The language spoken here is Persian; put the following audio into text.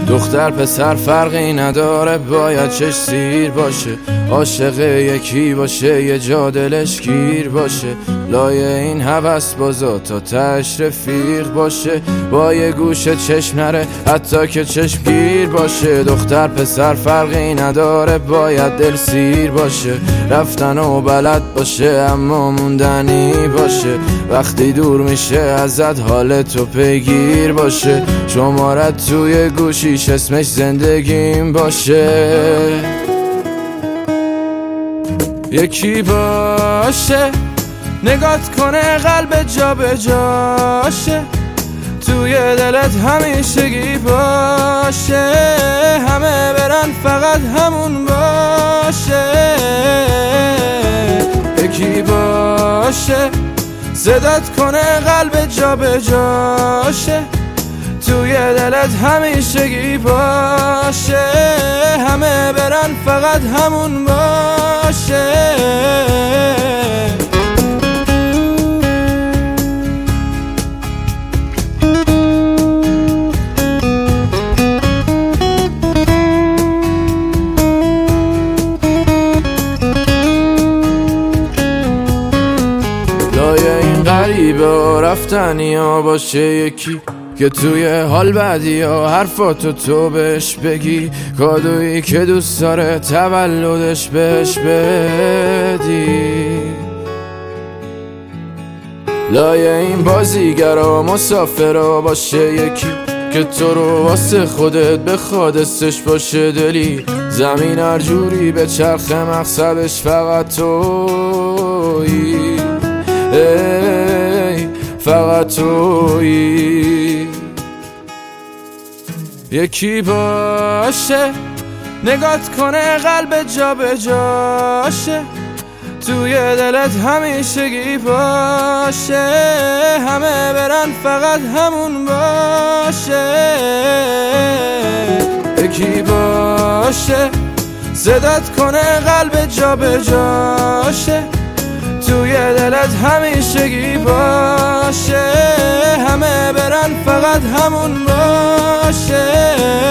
دختر پسر فرقی نداره، باید چش سیر باشه، عاشق یکی باشه، یه جا دلش گیر باشه، لای این هوس بازا تا تهش رفیق باشه، با یه گوشه چشم نره حتی که چشم گیر باشه. دختر پسر فرقی نداره، باید دل سیر باشه، رفتن و بلد باشه اما موندنی باشه، وقتی دور میشه ازت حالتو پیگیر باشه، شمارت توی گوشیش اسمش زندگیم باشه. یکی باشه نگات کنه قلب جا به جاشه، توی دلت همیشگی باشه، همه برن فقط همون باشه. یکی باشه صدات کنه قلب جا به جاشه، توی دلت همیشگی باشه، همه برن فقط همون باشه. لای این غریبه و رفتنی ها باشه یکی که توی حال بعدی ها حرفاتو تو بهش بگی، کادویی که دوست داره تولدش بهش بدی. لای این بازیگرا مسافرا باشه یکی که تو رو واسه خودت بخواد استش باشه دلی، زمین هر جوری به چرخ مقصدش فقط تویی، فقط تویی. یکی باشه نگات کنه قلب جا به جاشه، توی دلت همیشگی باشه، همه برن فقط همون باشه. یکی باشه صدات کنه قلب جا به جاشه، توی دلت همیشگی باشه، همه برن فقط همون باشه.